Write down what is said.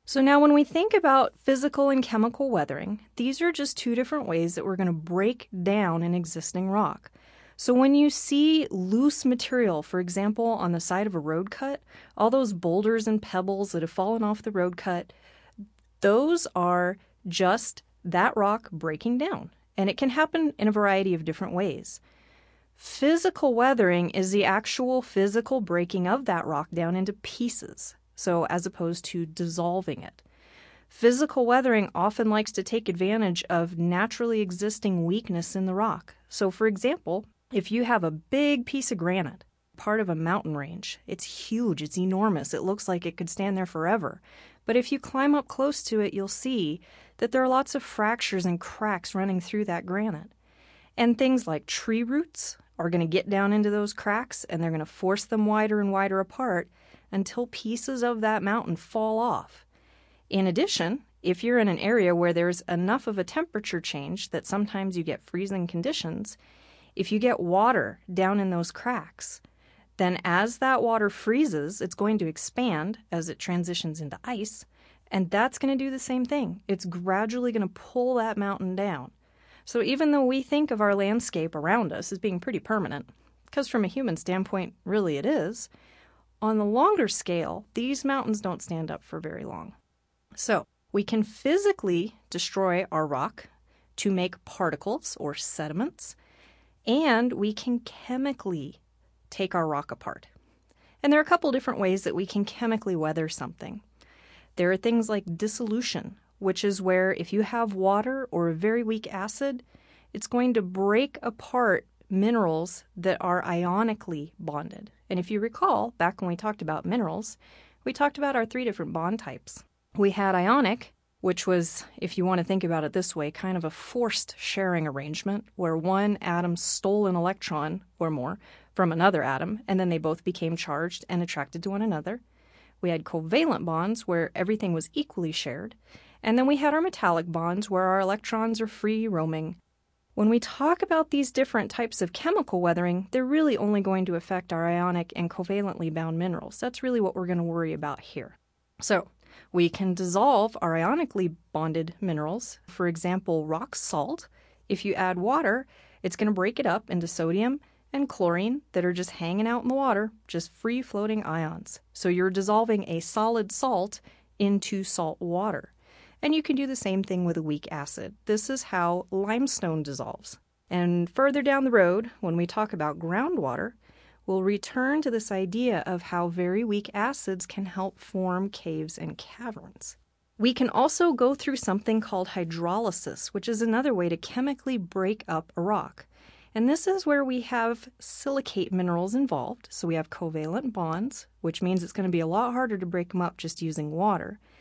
So now when we think about physical and chemical weathering, these are just two different ways that we're going to break down an existing rock. So when you see loose material, for example, on the side of a road cut, all those boulders and pebbles that have fallen off the road cut, those are just that rock breaking down. And it can happen in a variety of different ways. Physical weathering is the actual physical breaking of that rock down into pieces, so as opposed to dissolving it. Physical weathering often likes to take advantage of naturally existing weakness in the rock. So for example, if you have a big piece of granite, part of a mountain range, it's huge, it's enormous, it looks like it could stand there forever. But if you climb up close to it, you'll see that there are lots of fractures and cracks running through that granite. And things like tree roots are going to get down into those cracks and they're going to force them wider and wider apart until pieces of that mountain fall off. In addition, if you're in an area where there's enough of a temperature change that sometimes you get freezing conditions, if you get water down in those cracks, then as that water freezes, it's going to expand as it transitions into ice, and that's going to do the same thing. It's gradually going to pull that mountain down. So even though we think of our landscape around us as being pretty permanent, because from a human standpoint, really it is, on the longer scale, these mountains don't stand up for very long. So we can physically destroy our rock to make particles or sediments, and we can chemically take our rock apart. And there are a couple different ways that we can chemically weather something. There are things like dissolution, which is where if you have water or a very weak acid, it's going to break apart minerals that are ionically bonded. And if you recall, back when we talked about minerals, we talked about our 3 different bond types. We had ionic, which was, if you want to think about it this way, kind of a forced sharing arrangement where one atom stole an electron or more from another atom, and then they both became charged and attracted to one another. We had covalent bonds where everything was equally shared. And then we had our metallic bonds where our electrons are free roaming. When we talk about these different types of chemical weathering, they're really only going to affect our ionic and covalently bound minerals. That's really what we're going to worry about here. So we can dissolve our ionically bonded minerals. For example, rock salt. If you add water, it's going to break it up into sodium and chlorine that are just hanging out in the water, just free-floating ions. So you're dissolving a solid salt into salt water. And you can do the same thing with a weak acid. This is how limestone dissolves. And further down the road, when we talk about groundwater, we'll return to this idea of how very weak acids can help form caves and caverns. We can also go through something called hydrolysis, which is another way to chemically break up a rock. And this is where we have silicate minerals involved. So we have covalent bonds, which means it's going to be a lot harder to break them up just using water.